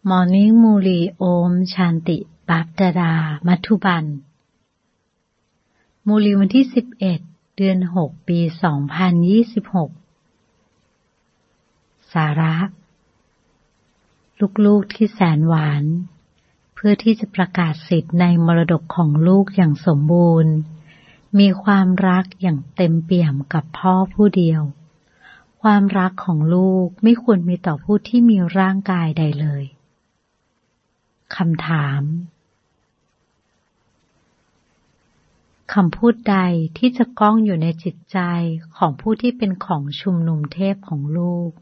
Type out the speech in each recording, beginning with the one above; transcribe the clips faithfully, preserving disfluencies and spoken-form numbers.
Morning Muli Om Shanti บัพดาดามัทุบันมูลีวันที่สิบเอ็ดเดือนหกปีสองพันยี่สิบหกสาระลูกๆที่แสนหวานเพื่อที่จะประกาศสิทธิ์ในมรดกของลูกอย่างสมบูรณ์มีความรักอย่างเต็มเปี่ยมกับพ่อผู้เดียวความรักของลูกไม่ควรมีต่อผู้ที่มีร่างกายใดเลยคำถามคำพูดใดที่จะก้องอยู่ในจิตใจของผู้ที่เป็นของชุมนุมเทพของลูก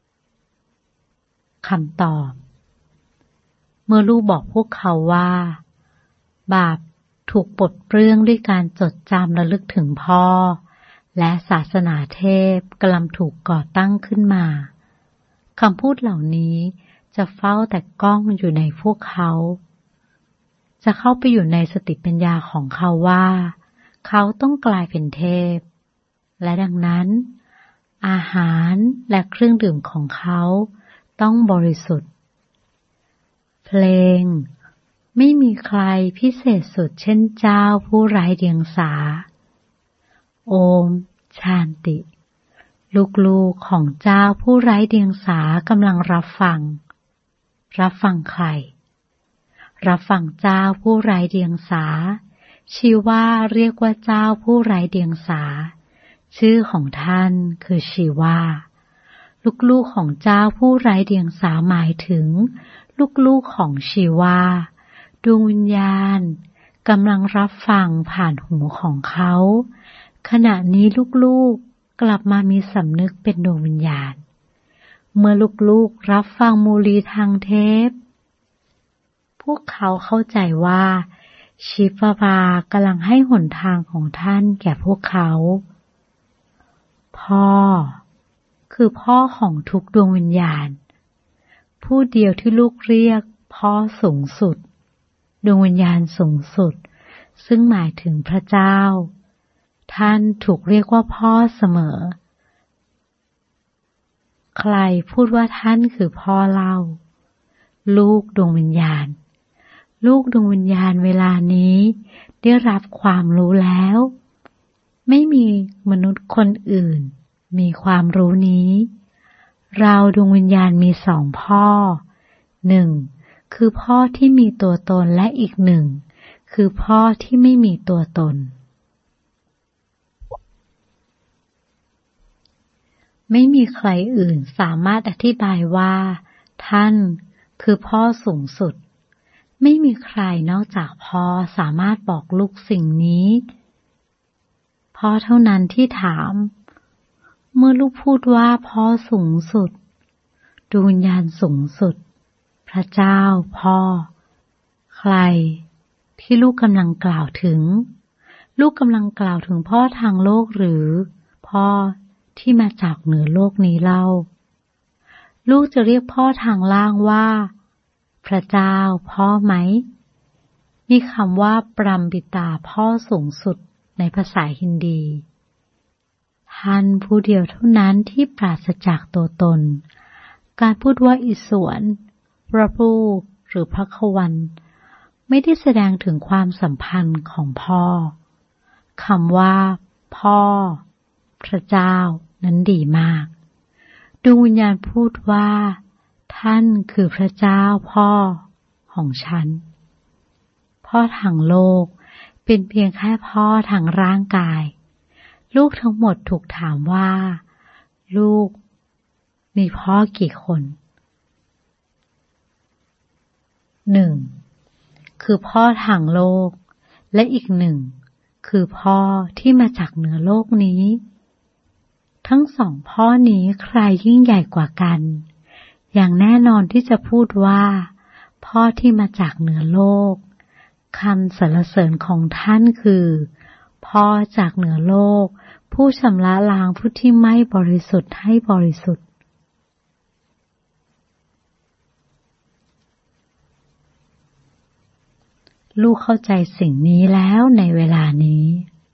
คำตอบเมื่อลูกบอกพวกเขาว่าบาปถูกปลดเปลื้องด้วยการจดจำระลึกถึงพ่อและศาสนาเทพกำลังถูกก่อตั้งขึ้นมาคำพูดเหล่านี้จะเฝ้าแต่ก้องอยู่ในพวกเขาจะเข้าไปอยู่ในสติปัญญาของเขาว่าเขาต้องกลายเป็นเทพและดังนั้นอาหารและเครื่องดื่มของเขาต้องบริสุทธิ์เพลงไม่มีใครพิเศษสุดเช่นเจ้าผู้ไร้เดียงสาโอมชาญติลูกๆของเจ้าผู้ไร้เดียงสากำลังรับฟังรับฟังใครรับฟังเจ้าผู้ไร้เดียงสาชีว่าเรียกว่าเจ้าผู้ไร้เดียงสาชื่อของท่านคือชีว่าลูกๆของเจ้าผู้ไร้เดียงสาหมายถึงลูกๆของชีว่าดวงวิญญาณกำลังรับฟังผ่านหูของเขาขณะนี้ลูกๆกลับมามีสำนึกเป็นดวงวิญญาณเมื่อลูกๆรับฟังมูลีทางเทปพวกเขาเข้าใจว่าชิฟบากำลังให้หนทางของท่านแก่พวกเขาพ่อคือพ่อของทุกดวงวิญญาณผู้เดียวที่ลูกเรียกพ่อสูงสุดดวงวิญญาณสูงสุดซึ่งหมายถึงพระเจ้าท่านถูกเรียกว่าพ่อเสมอใครพูดว่าท่านคือพ่อเล่าลูกดวงวิญญาณลูกดวงวิญญาณเวลานี้ได้รับความรู้แล้วไม่มีมนุษย์คนอื่นมีความรู้นี้เราดวงวิญญาณมีสองพ่อหนึ่งคือพ่อที่มีตัวตนและอีกหนึ่งคือพ่อที่ไม่มีตัวตนไม่มีใครอื่นสามารถอธิบายว่าท่านคือพ่อสูงสุดไม่มีใครนอกจากพ่อสามารถบอกลูกสิ่งนี้พ่อเท่านั้นที่ถามเมื่อลูกพูดว่าพ่อสูงสุดดวงวิญญาณสูงสุดพระเจ้าพ่อใครที่ลูกกำลังกล่าวถึงลูกกำลังกล่าวถึงพ่อทางโลกหรือพ่อที่มาจากเหนือโลกนี้เล่าลูกจะเรียกพ่อทางล่างว่าพระเจ้าพ่อไหมมีคำว่าปรัมปิตาพ่อสูงสุดในภาษาฮินดีท่านผู้เดียวเท่านั้นที่ปราศจากตัวตนการพูดว่าอิศวรพระผู้หรือพระควันไม่ได้แสดงถึงความสัมพันธ์ของพ่อคำว่าพ่อพระเจ้านั้นดีมากดวงวิญญาณพูดว่าท่านคือพระเจ้าพ่อของฉันพ่อทางโลกเป็นเพียงแค่พ่อทางร่างกายลูกทั้งหมดถูกถามว่าลูกมีพ่อกี่คนหนึ่งคือพ่อทางโลกและอีกหนึ่งคือพ่อที่มาจากเหนือโลกนี้ทั้งสองพ่อนี้ใครยิ่งใหญ่กว่ากันอย่างแน่นอนที่จะพูดว่าพ่อที่มาจากเหนือโลกคำสรรเสริญของท่านคือพ่อจากเหนือโลกผู้ชำระล้างผู้ที่ไม่บริสุทธิ์ให้บริสุทธิ์ลูกเข้าใจสิ่งนี้แล้วในเวลานี้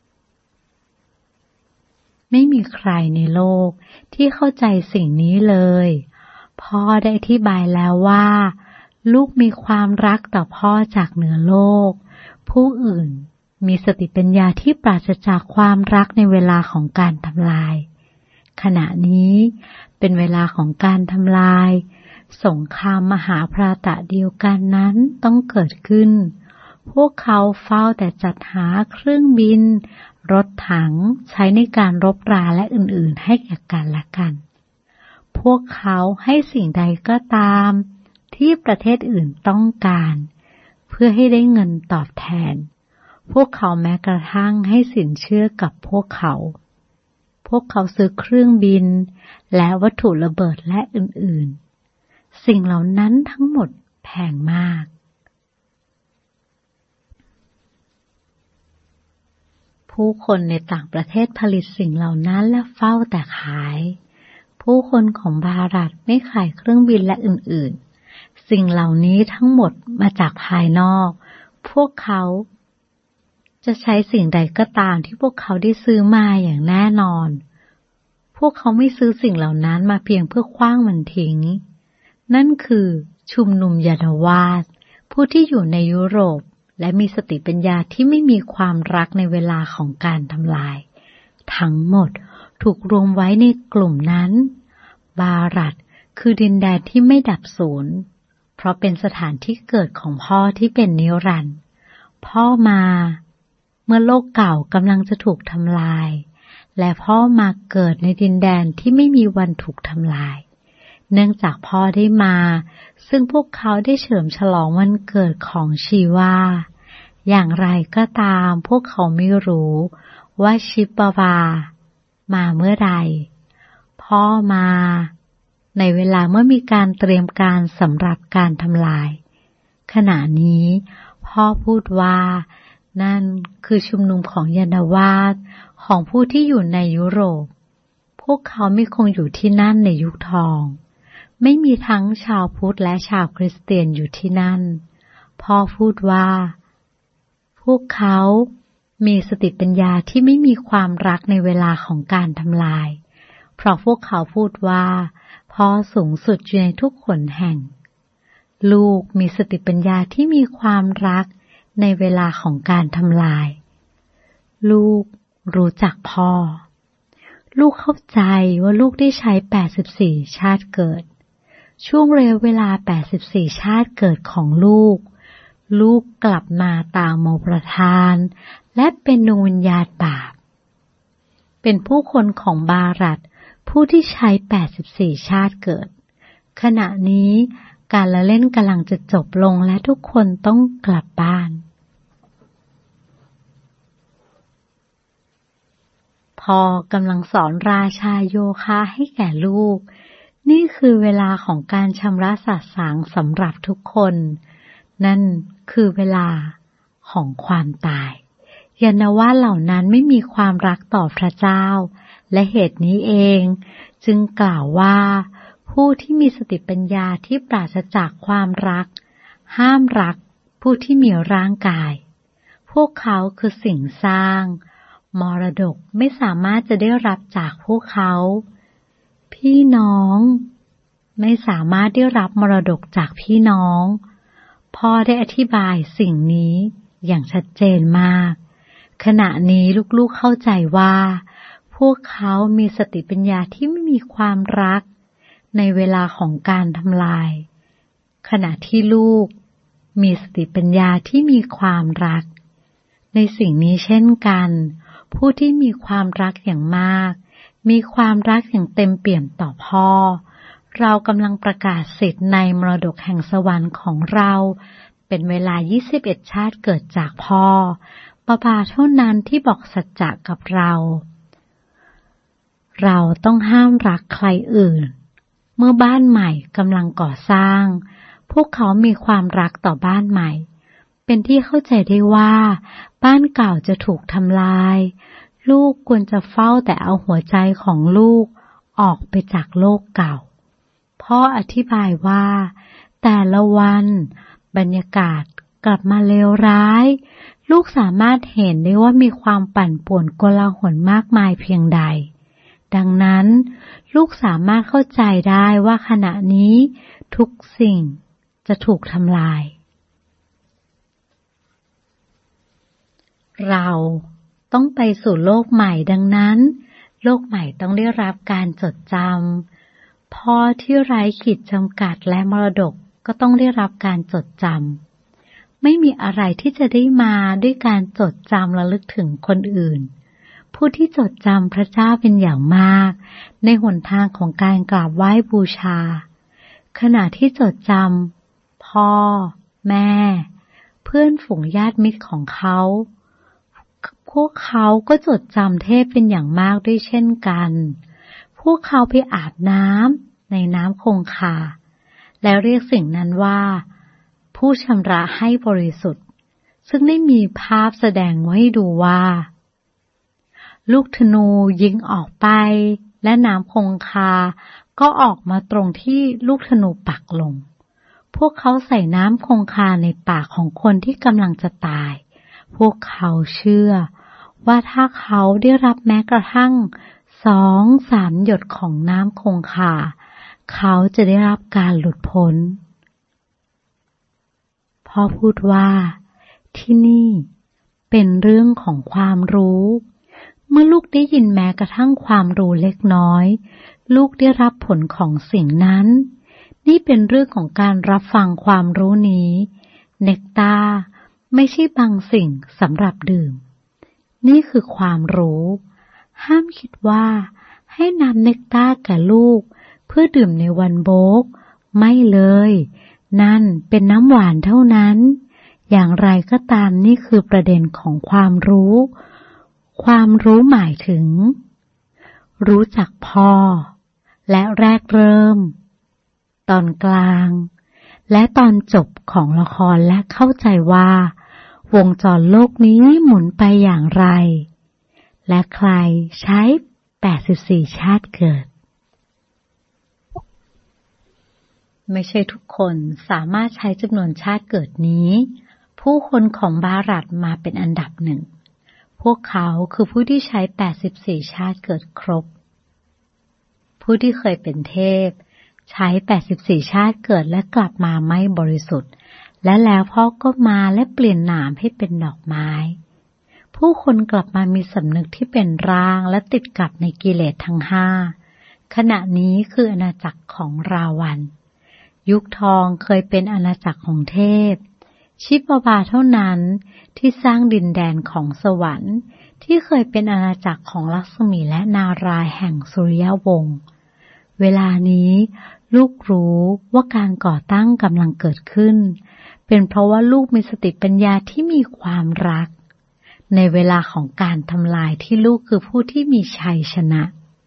ไม่มีใครในโลกที่เข้าใจสิ่งนี้เลยพ่อได้อธิบายแล้วว่าลูกมีความรักต่อพ่อจากเหนือโลกผู้อื่นมีสติปัญญาที่ปราศจากความรักในเวลาของการทำลายขณะนี้เป็นเวลาของการทำลายสงครามมหาพรตะเดียวกันนั้นต้องเกิดขึ้นพวกเขาเฝ้าแต่จัดหาเครื่องบินรถถังใช้ในการรบราและอื่นๆให้แก่กันและกันพวกเขาให้สิ่งใดก็ตามที่ประเทศอื่นต้องการเพื่อให้ได้เงินตอบแทนพวกเขาแม้กระทั่งให้สินเชื่อกับพวกเขาพวกเขาซื้อเครื่องบินและวัตถุระเบิดและอื่นๆสิ่งเหล่านั้นทั้งหมดแพงมากผู้คนในต่างประเทศผลิตสิ่งเหล่านั้นและเฝ้าแต่ขายผู้คนของบารัตไม่ขายเครื่องบินและอื่นๆสิ่งเหล่านี้ทั้งหมดมาจากภายนอกพวกเขาจะใช้สิ่งใดก็ตามที่พวกเขาได้ซื้อมาอย่างแน่นอนพวกเขาไม่ซื้อสิ่งเหล่านั้นมาเพียงเพื่อขว้างมันทิ้งนั่นคือชุมนุมยานวาทผู้ที่อยู่ในยุโรปและมีสติปัญญาที่ไม่มีความรักในเวลาของการทำลายทั้งหมดถูกรวมไว้ในกลุ่มนั้นบารัตคือดินแดนที่ไม่ดับสูญเพราะเป็นสถานที่เกิดของพ่อที่เป็นนิรันดร์พ่อมาเมื่อโลกเก่ากำลังจะถูกทำลายและพ่อมาเกิดในดินแดนที่ไม่มีวันถูกทำลายเนื่องจากพ่อได้มาซึ่งพวกเขาได้เฉลิมฉลองวันเกิดของชีวาอย่างไรก็ตามพวกเขาไม่รู้ว่าชิปวามาเมื่อใดพ่อมาในเวลาเมื่อมีการเตรียมการสำหรับการทำลายขณะนี้พ่อพูดว่านั่นคือชุมนุมของยานวาทของผู้ที่อยู่ในยุโรปพวกเขาไม่คงอยู่ที่นั่นในยุคทองไม่มีทั้งชาวพุทธและชาวคริสเตียนอยู่ที่นั่นพ่อพูดว่าพวกเขามีสติปัญญาที่ไม่มีความรักในเวลาของการทำลายเพราะพวกเขาพูดว่าพ่อสูงสุดอยู่ในทุกหนแห่งลูกมีสติปัญญาที่มีความรักในเวลาของการทำลายลูกรู้จักพ่อลูกเข้าใจว่าลูกได้ใช้แปดสิบสี่ชาติเกิดช่วงระยะเวลาแปดสิบสี่ชาติเกิดของลูกลูกกลับมาตามโมประทานและเป็นดวงวิญญาณบาปเป็นผู้คนของบารัตผู้ที่ใช้แปดสิบสี่ชาติเกิดขณะนี้การละเล่นกำลังจะจบลงและทุกคนต้องกลับบ้านพ่อกำลังสอนราชาโยคะให้แก่ลูกนี่คือเวลาของการชำระสาสางสำหรับทุกคนนั่นคือเวลาของความตายยานวาทเหล่านั้นไม่มีความรักต่อพระเจ้าและเหตุนี้เองจึงกล่าวว่าผู้ที่มีสติปัญญาที่ปราศจากความรักห้ามรักผู้ที่มีร่างกายพวกเขาคือสิ่งสร้างมรดกไม่สามารถจะได้รับจากพวกเขาพี่น้องไม่สามารถได้รับมรดกจากพี่น้องพ่อได้อธิบายสิ่งนี้อย่างชัดเจนมากขณะนี้ลูกๆเข้าใจว่าพวกเขามีสติปัญญาที่ไม่มีความรักในเวลาของการทำลายขณะที่ลูกมีสติปัญญาที่มีความรักในสิ่งนี้เช่นกันผู้ที่มีความรักอย่างมากมีความรักอย่างเต็มเปี่ยมต่อพ่อเรากำลังประกาศสิทธิ์ในมรดกแห่งสวรรค์ของเราเป็นเวลายี่สิบเอ็ดชาติเกิดจากพ่อปาปาเท่านั้นที่บอกสัจจะกับเราเราต้องห้ามรักใครอื่นเมื่อบ้านใหม่กำลังก่อสร้างพวกเขามีความรักต่อบ้านใหม่เป็นที่เข้าใจได้ว่าบ้านเก่าจะถูกทำลายลูกควรจะเฝ้าแต่เอาหัวใจของลูกออกไปจากโลกเก่าพ่ออธิบายว่าแต่ละวันบรรยากาศกลับมาเลวร้ายลูกสามารถเห็นได้ว่ามีความปั่นป่วนโกลาหลมากมายเพียงใดดังนั้นลูกสามารถเข้าใจได้ว่าขณะนี้ทุกสิ่งจะถูกทำลายเราต้องไปสู่โลกใหม่ดังนั้นโลกใหม่ต้องได้รับการจดจำพ่อที่ไร้ขีดจำกัดและมรดกก็ต้องได้รับการจดจำไม่มีอะไรที่จะได้มาด้วยการจดจำระลึกถึงคนอื่นผู้ที่จดจำพระเจ้าเป็นอย่างมากในหนทางของการกราบไหว้บูชาขณะที่จดจำพ่อแม่เพื่อนฝูงญาติมิตรของเขาพวกเขาก็จดจำเทพเป็นอย่างมากด้วยเช่นกันพวกเขาไปอาบน้ำในน้ำคงคาและเรียกสิ่งนั้นว่าผู้ชำระให้บริสุทธิ์ซึ่งได้มีภาพแสดงไว้ให้ดูว่าลูกธนูยิงออกไปและน้ำคงคาก็ออกมาตรงที่ลูกธนูปักลงพวกเขาใส่น้ำคงคาในปากของคนที่กำลังจะตายพวกเขาเชื่อว่าถ้าเขาได้รับแม้กระทั่งสองสามหยดของน้ำคงคาเขาจะได้รับการหลุดพ้นพ่อพูดว่าที่นี่เป็นเรื่องของความรู้เมื่อลูกได้ยินแม้กระทั่งความรู้เล็กน้อยลูกได้รับผลของสิ่งนั้นนี่เป็นเรื่องของการรับฟังความรู้นี้เนกตาร์ไม่ใช่บางสิ่งสำหรับดื่มนี่คือความรู้ห้ามคิดว่าให้นำเนกตาร์แก่ลูกเพื่อดื่มในวันโบกไม่เลยนั่นเป็นน้ำหวานเท่านั้นอย่างไรก็ตามนี่คือประเด็นของความรู้ความรู้หมายถึงรู้จักพ่อและแรกเริ่มตอนกลางและตอนจบของละครและเข้าใจว่าวงจรโลกนี้หมุนไปอย่างไรและใครใช้แปดสิบสี่ชาติเกิดไม่ใช่ทุกคนสามารถใช้จำนวนชาติเกิดนี้ผู้คนของบารัตมาเป็นอันดับหนึ่งพวกเขาคือผู้ที่ใช้แปดสิบสี่ชาติเกิดครบผู้ที่เคยเป็นเทพใช้แปดสิบสี่ชาติเกิดและกลับมาไม่บริสุทธิ์และแล้วพ่อก็มาและเปลี่ยนหนามให้เป็นดอกไม้ผู้คนกลับมามีสำนึกที่เป็นร่างและติดกับในกิเลสทั้งห้าขณะนี้คืออาณาจักรของราวันยุคทองเคยเป็นอาณาจักรของเทพชิปบาเท่านั้นที่สร้างดินแดนของสวรรค์ที่เคยเป็นอาณาจักรของลักษมีและนารายณ์แห่งสุริยวงศ์เวลานี้ลูกรู้ว่าการก่อตั้งกำลังเกิดขึ้นเป็นเพราะว่าลูกมีสติปัญญาที่มีความรักในเวลาของการทำลายที่ลูกคือผู้ที่มีชัยชนะ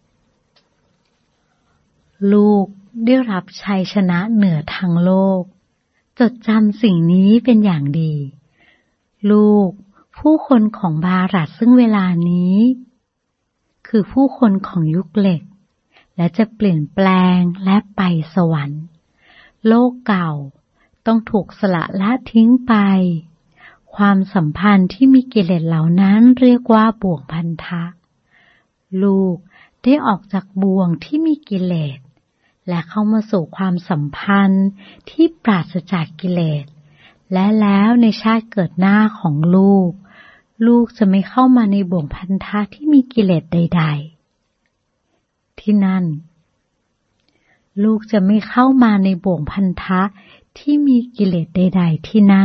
ลูกได้รับชัยชนะเหนือทางโลกจดจำสิ่งนี้เป็นอย่างดีลูกผู้คนของบารัตซึ่งเวลานี้คือผู้คนของยุคเหล็กและจะเปลี่ยนแปลงและไปสวรรค์โลกเก่าต้องถูกสละละทิ้งไปความสัมพันธ์ที่มีกิเลสเหล่านั้นเรียกว่าบ่วงพันธะลูกได้ออกจากบ่วงที่มีกิเลสและเข้ามาสู่ความสัมพันธ์ที่ปราศจากกิเลสและแล้วในชาติเกิดหน้าของลูกลูกจะไม่เข้ามาในบ่วงพันธะที่มีกิเลสใดๆที่นั่นลูกจะไม่เข้ามาในบ่วงพันธะที่มีกิเลสใดๆที่นั่น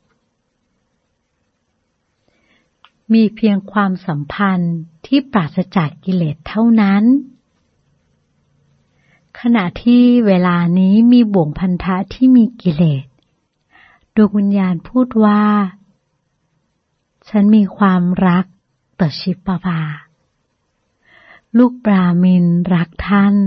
มีเพียงความสัมพันธ์ที่ปราศจากกิเลสเท่านั้นขณะที่เวลานี้มีบ่วงพันธะที่มีกิเลสดวงวิญญาณพูดว่าฉันมีความรักต่อชิปปาลูกบราหมินรักท่าน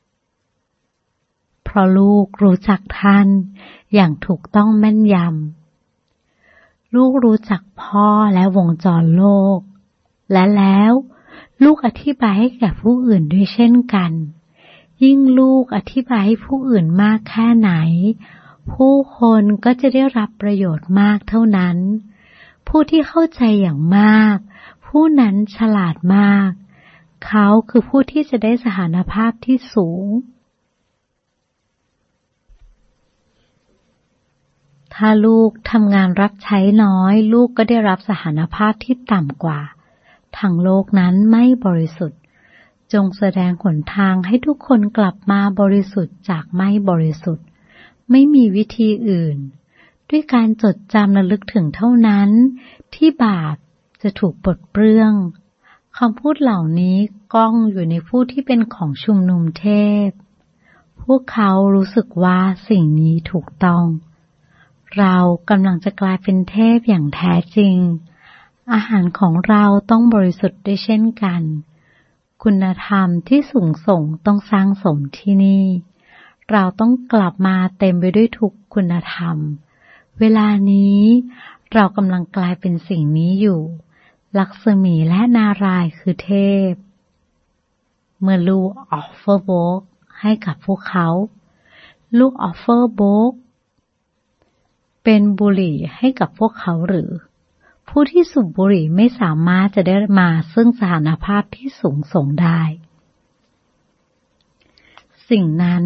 เพราะลูกรู้จักท่านอย่างถูกต้องแม่นยำลูกรู้จักพ่อและวงจรโลกและแล้วลูกอธิบายให้แก่ผู้อื่นด้วยเช่นกันยิ่งลูกอธิบายให้ผู้อื่นมากแค่ไหนผู้คนก็จะได้รับประโยชน์มากเท่านั้นผู้ที่เข้าใจอย่างมากผู้นั้นฉลาดมากเขาคือผู้ที่จะได้สถานภาพที่สูงถ้าลูกทำงานรับใช้น้อยลูกก็ได้รับสถานภาพที่ต่ำกว่าทั้งโลกนั้นไม่บริสุทธิ์จงแสดงหนทางให้ทุกคนกลับมาบริสุทธิ์จากไม่บริสุทธิ์ไม่มีวิธีอื่นด้วยการจดจำระลึกถึงเท่านั้นที่บาปจะถูกปลดเปลื้องคำพูดเหล่านี้ก้องอยู่ในผู้ที่เป็นของชุมนุมเทพพวกเขารู้สึกว่าสิ่งนี้ถูกต้องเรากำลังจะกลายเป็นเทพอย่างแท้จริงอาหารของเราต้องบริสุทธิ์ด้วยเช่นกันคุณธรรมที่สูงส่งต้องสร้างสมที่นี่เราต้องกลับมาเต็มไปด้วยทุกคุณธรรมเวลานี้เรากำลังกลายเป็นสิ่งนี้อยู่ลักษมีและนารายณ์คือเทพเมื่อลูกออฟเฟอร์โบกให้กับพวกเขาลูกออฟเฟอร์โบกเป็นบุหรี่ให้กับพวกเขาหรือผู้ที่สูบบุหรี่ไม่สามารถจะได้มาซึ่งสถานภาพที่สูงส่งได้สิ่งนั้น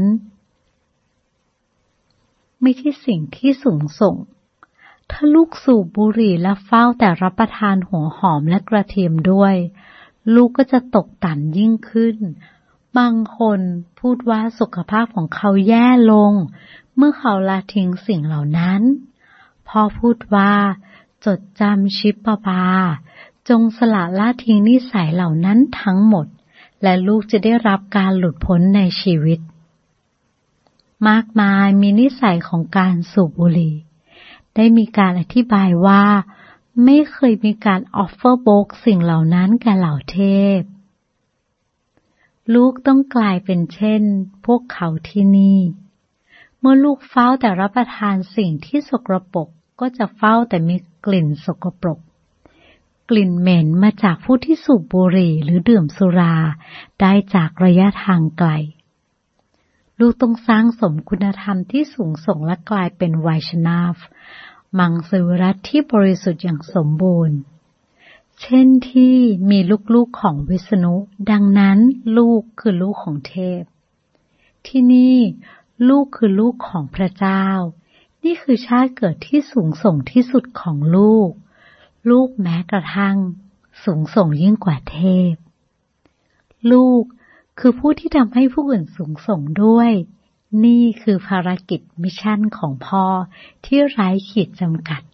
ไม่ใช่สิ่งที่สูงส่งถ้าลูกสูบบุหรี่และเฝ้าแต่รับประทานหัวหอมและกระเทียมด้วยลูกก็จะตกต่ำยิ่งขึ้นบางคนพูดว่าสุขภาพของเขาแย่ลงเมื่อเขาละทิ้งสิ่งเหล่านั้นพ่อพูดว่าจดจำชิปปบาจงสละละทิ้งนิสัยเหล่านั้นทั้งหมดและลูกจะได้รับการหลุดพ้นในชีวิตมากมายมีนิสัยของการสูบบุหรี่ได้มีการอธิบายว่าไม่เคยมีการออฟเฟอร์โบกสิ่งเหล่านั้นแก่เหล่าเทพลูกต้องกลายเป็นเช่นพวกเขาที่นี่เมื่อลูกเฝ้าแต่รับประทานสิ่งที่สกปรกก็จะเฝ้าแต่มีกลิ่นสกปรกกลิ่นเหม็นมาจากผู้ที่สูบบุหรี่หรือดื่มสุราได้จากระยะทางไกลลูกต้องสร้างสมคุณธรรมที่สูงส่งและกลายเป็นไวชนาฟมังสวิรัติที่บริสุทธิ์อย่างสมบูรณ์เช่นที่มีลูกๆของวิษณุดังนั้นลูกคือลูกของเทพที่นี่ลูกคือลูกของพระเจ้านี่คือชาติเกิดที่สูงส่งที่สุดของลูกลูกแม้กระทั่งสูงส่งยิ่งกว่าเทพลูกคือผู้ที่ทำให้ผู้อื่นสูงส่งด้วยนี่คือภารกิจมิชชั่นของพ่อที่ไร้ขีดจำกัด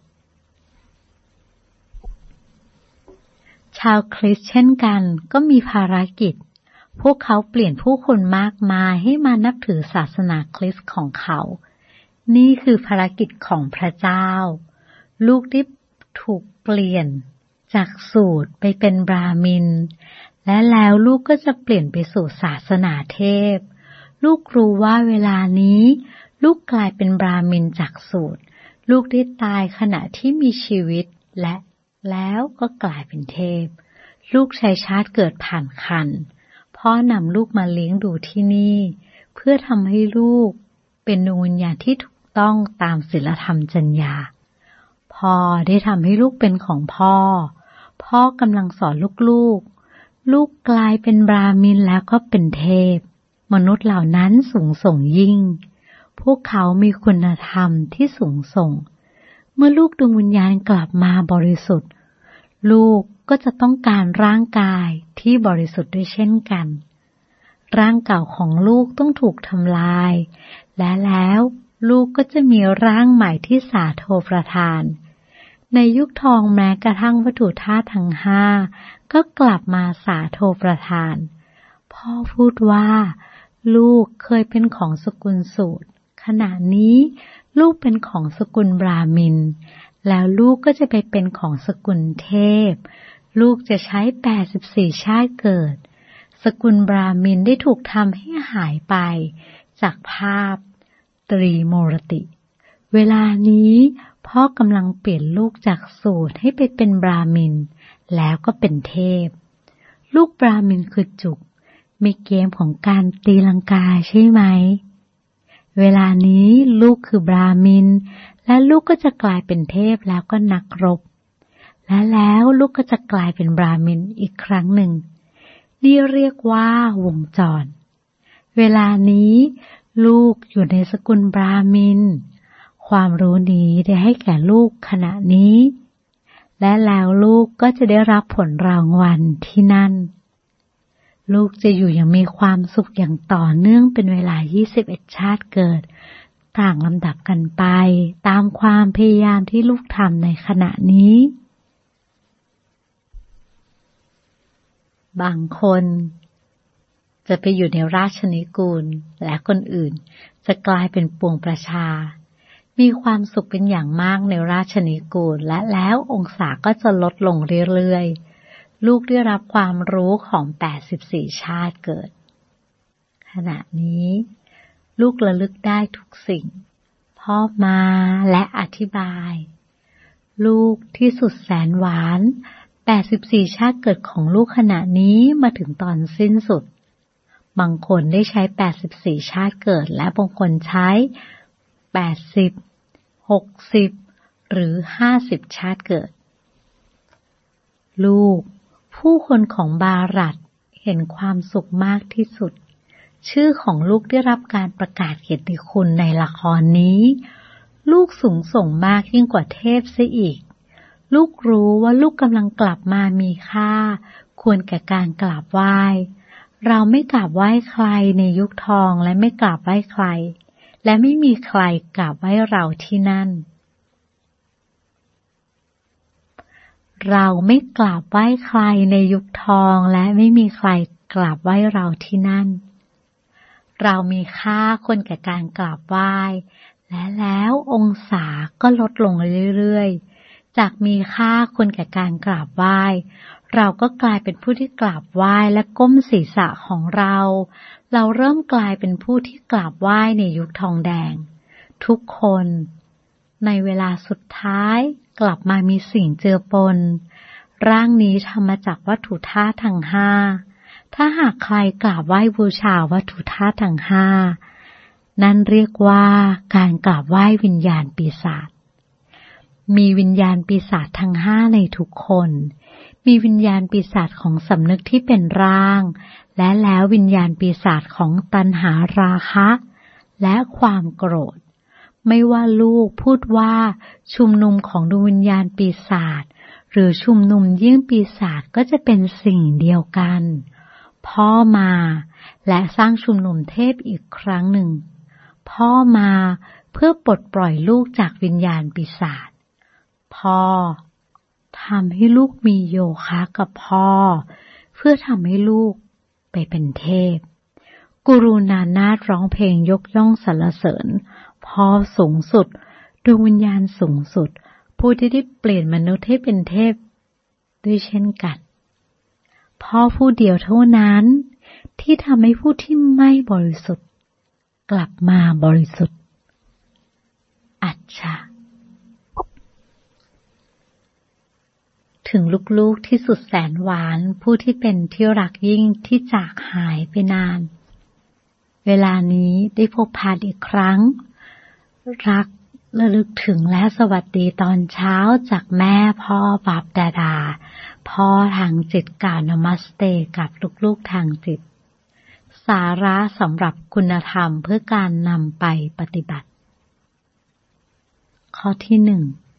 ชาวคริสต์เช่นกันก็มีภารกิจพวกเขาเปลี่ยนผู้คนมากมายให้มานับถือศาสนาคริสต์ของเขานี่คือภารกิจของพระเจ้าลูกที่ถูกเปลี่ยนจากสูตรไปเป็นบราหมินและแล้วลูกก็จะเปลี่ยนไปสู่ศาสนาเทพลูกรู้ว่าเวลานี้ลูกกลายเป็นบราหมินจากสูตรลูกได้ตายขณะที่มีชีวิตและแล้วก็กลายเป็นเทพลูกใช้ชาติเกิดผ่านคันพ่อนำลูกมาเลี้ยงดูที่นี่เพื่อทำให้ลูกเป็นดวงวิญญาณที่ถูกต้องตามศีลธรรมจรรยาพ่อได้ทำให้ลูกเป็นของพ่อพ่อกำลังสอนลูกๆลูกกลายเป็นบราหมินแล้วก็เป็นเทพมนุษย์เหล่านั้นสูงส่งยิ่งพวกเขามีคุณธรรมที่สูงส่งเมื่อลูกดวงวิญญาณกลับมาบริสุทธิ์ลูกก็จะต้องการร่างกายที่บริสุทธิ์ด้วยเช่นกันร่างเก่าของลูกต้องถูกทำลายและแล้วลูกก็จะมีร่างใหม่ที่สาโทประทานในยุคทองแม้กระทั่งวัตถุธาตุทั้งห้าก็กลับมาสาโทประทานพ่อพูดว่าลูกเคยเป็นของสกุลสูตรขณะนี้ลูกเป็นของสกุลบราหมินแล้วลูกก็จะไปเป็นของสกุลเทพลูกจะใช้แปดสิบสี่ชาติเกิดสกุลบราหมินได้ถูกทำให้หายไปจากภาพตรีโมรติเวลานี้พ่อกำลังเปลี่ยนลูกจากสูตรให้ไปเป็นบราหมินแล้วก็เป็นเทพลูกบราหมินคือจุกมีเกมของการตีลังกาใช่ไหมเวลานี้ลูกคือบราหมินและลูกก็จะกลายเป็นเทพแล้วก็นักรบและแล้วลูกก็จะกลายเป็นบราหมินอีกครั้งหนึ่งนี่เรียกว่าวงจรเวลานี้ลูกอยู่ในสกุลบราหมินความรู้นี้ได้ให้แก่ลูกขณะนี้และแล้วลูกก็จะได้รับผลรางวัลที่นั่นลูกจะอยู่อย่างมีความสุขอย่างต่อเนื่องเป็นเวลายี่สิบเอ็ดชาติเกิดต่างลำดับกันไปตามความพยายามที่ลูกทำในขณะนี้บางคนจะไปอยู่ในราชนิกูลและคนอื่นจะกลายเป็นปวงประชามีความสุขเป็นอย่างมากในราชนิกูลและแล้วองศาก็จะลดลงเรื่อยๆลูกได้รับความรู้ของแปดสิบสี่ชาติเกิดขณะนี้ลูกระลึกได้ทุกสิ่งพ่อมาและอธิบายลูกที่สุดแสนหวานแปดสิบสี่ชาติเกิดของลูกขณะนี้มาถึงตอนสิ้นสุดบางคนได้ใช้แปดสิบสี่ชาติเกิดและบางคนใช้แปดสิบ หกสิบหรือห้าสิบชาติเกิดลูกผู้คนของบารัตเห็นความสุขมากที่สุดชื่อของลูกได้รับการประกาศเกียรติคุณในละครนี้ลูกสูงส่งมากยิ่งกว่าเทพเสียอีกลูกรู้ว่าลูกกำลังกลับมามีค่าควรแก่การกราบไหว้เราไม่กราบไหว้ใครในยุคทองและไม่กราบไหว้ใครและไม่มีใครกราบไหว้เราที่นั่นเราไม่กราบไหว้ใครในยุคทองและไม่มีใครกราบไหว้เราที่นั่นเรามีค่าควรแก่การกราบไหว้และแล้วองศาก็ลดลงเรื่อยๆจากมีค่าควรแก่การกราบไหว้เราก็กลายเป็นผู้ที่กราบไหว้และก้มศีรษะของเราเราเริ่มกลายเป็นผู้ที่กราบไหว้ในยุคทองแดงทุกคนในเวลาสุดท้ายกลับมามีสิ่งเจือปนร่างนี้ทำมาจากวัตถุธาตุทั้งห้าถ้าหากใครกราบไหว้บูชาวัตถุธาตุทั้งห้านั่นเรียกว่าการกราบไหว้วิญญาณปีศาจมีวิญญาณปีศาจทั้งห้าในทุกคนมีวิญญาณปีศาจของสำนึกที่เป็นร่างและแล้ววิญญาณปีศาจของตัณหาราคะและความโกรธไม่ว่าลูกพูดว่าชุมนุมของดวงวิญญาณปีศาจหรือชุมนุมเยี่ยงปีศาจก็จะเป็นสิ่งเดียวกันพ่อมาและสร้างชุมนุมเทพอีกครั้งหนึ่งพ่อมาเพื่อปลดปล่อยลูกจากวิญญาณปีศาจพ่อทำให้ลูกมีโยคะกับพ่อเพื่อทำให้ลูกไปเป็นเทพกูรูนานาถร้องเพลงยกย่องสรรเสริญพ่อสูงสุดดวงวิญญาณสูงสุดผู้ที่ได้เปลี่ยนมนุษย์ให้เป็นเทพด้วยเช่นกันพ่อผู้เดียวเท่านั้นที่ทำให้ผู้ที่ไม่บริสุทธิ์กลับมาบริสุทธิ์อัจฉริถึงลูกๆที่สุดแสนหวานผู้ที่เป็นที่รักยิ่งที่จากหายไปนานเวลานี้ได้พบพานอีกครั้งรักระลึกถึงและสวัสดีตอนเช้าจากแม่พ่อบับดาดาพ่อทางจิตกล่าวนมัสเตกับลูกๆทางจิตสาระสำหรับคุณธรรมเพื่อการนำไปปฏิบัติข้อที่หนึ่ง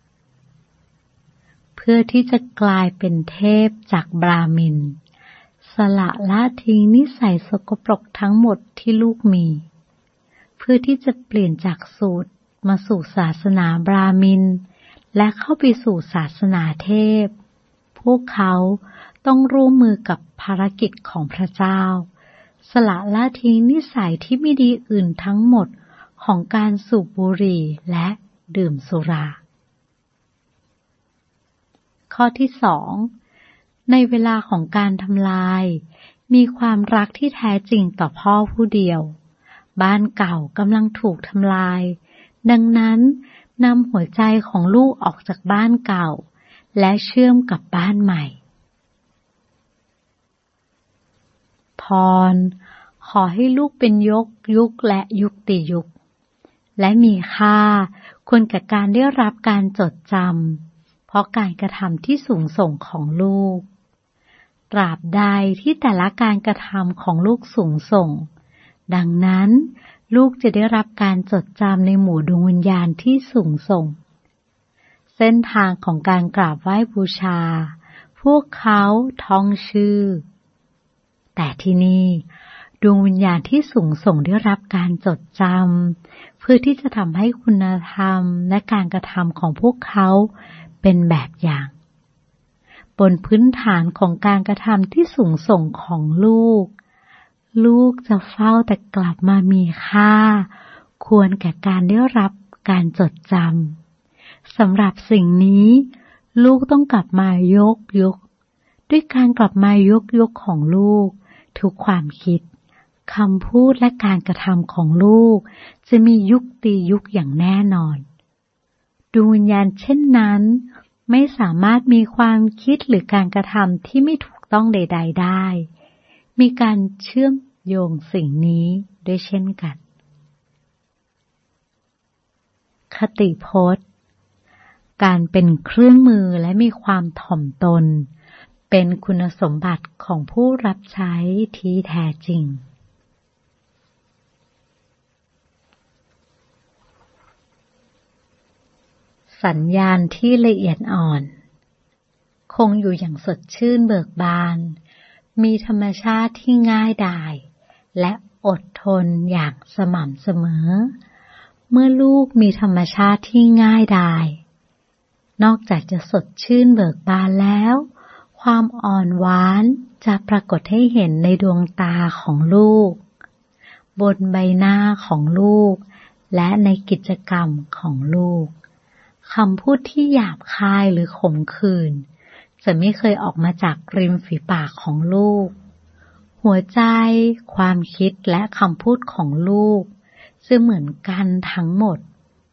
เพื่อที่จะกลายเป็นเทพจากบราหมินสละละทิ้งนิสัยสกปรกทั้งหมดที่ลูกมีเพื่อที่จะเปลี่ยนจากสูตรมาสู่ศาสนาบราหมินและเข้าไปสู่ศาสนาเทพพวกเขาต้องร่วมมือกับภารกิจของพระเจ้าสละละทิ้งนิสัยที่ไม่ดีอื่นทั้งหมดของการสูบบุหรี่และดื่มสุราข้อที่สองในเวลาของการทำลายมีความรักที่แท้จริงต่อพ่อผู้เดียวบ้านเก่ากำลังถูกทำลายดังนั้นนำหัวใจของลูกออกจากบ้านเก่าและเชื่อมกับบ้านใหม่พรขอให้ลูกเป็นยกยุคและยุคติยุคและมีค่าควรแก่การได้รับการจดจำเพราะการกระทำที่สูงส่งของลูกตราบใดที่แต่ละการกระทำของลูกสูงส่งดังนั้นลูกจะได้รับการจดจำในหมู่ดวงวิญญาณที่สูงส่งเส้นทางของการกราบไหว้บูชาพวกเขาท่องชื่อแต่ที่นี่ดวงวิญญาณที่สูงส่งได้รับการจดจำเพื่อที่จะทำให้คุณธรรมและการกระทำของพวกเขาเป็นแบบอย่างบนพื้นฐานของการกระทำที่สูงส่งของลูกลูกจะเฝ้าแต่กลับมามีค่าควรแก่การได้รับการจดจำสำหรับสิ่งนี้ลูกต้องกลับมายกยกด้วยการกลับมายกยกของลูกทุกความคิดคำพูดและการกระทำของลูกจะมียุคตียุคอย่างแน่นอนดวงวิญญาณเช่นนั้นไม่สามารถมีความคิดหรือการกระทำที่ไม่ถูกต้องใดๆได้มีการเชื่อมโยงสิ่งนี้ด้วยเช่นกันคติพจน์การเป็นเครื่องมือและมีความถ่อมตนเป็นคุณสมบัติของผู้รับใช้ที่แท้จริงสัญญาณที่ละเอียดอ่อนคงอยู่อย่างสดชื่นเบิกบานมีธรรมชาติที่ง่ายดายและอดทนอย่างสม่ำเสมอเมื่อลูกมีธรรมชาติที่ง่ายดายนอกจากจะสดชื่นเบิกบานแล้วความอ่อนหวานจะปรากฏให้เห็นในดวงตาของลูกบนใบหน้าของลูกและในกิจกรรมของลูกคำพูดที่หยาบคายหรือขมขื่นจะไม่เคยออกมาจากริมฝีปากของลูกหัวใจความคิดและคำพูดของลูกจะเหมือนกันทั้งหมด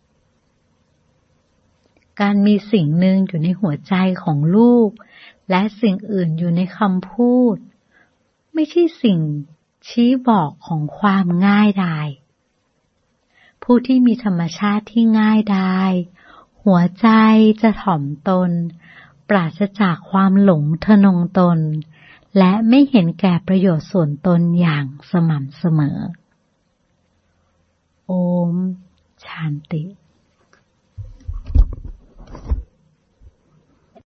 การมีสิ่งหนึ่งอยู่ในหัวใจของลูกและสิ่งอื่นอยู่ในคำพูดไม่ใช่สิ่งชี้บอกของความง่ายดายผู้ที่มีธรรมชาติที่ง่ายดายหัวใจจะถ่อมตนปราศจากความหลงทะนงตนและไม่เห็นแก่ประโยชน์ส่วนตนอย่างสม่ำเสมอโอมชานติ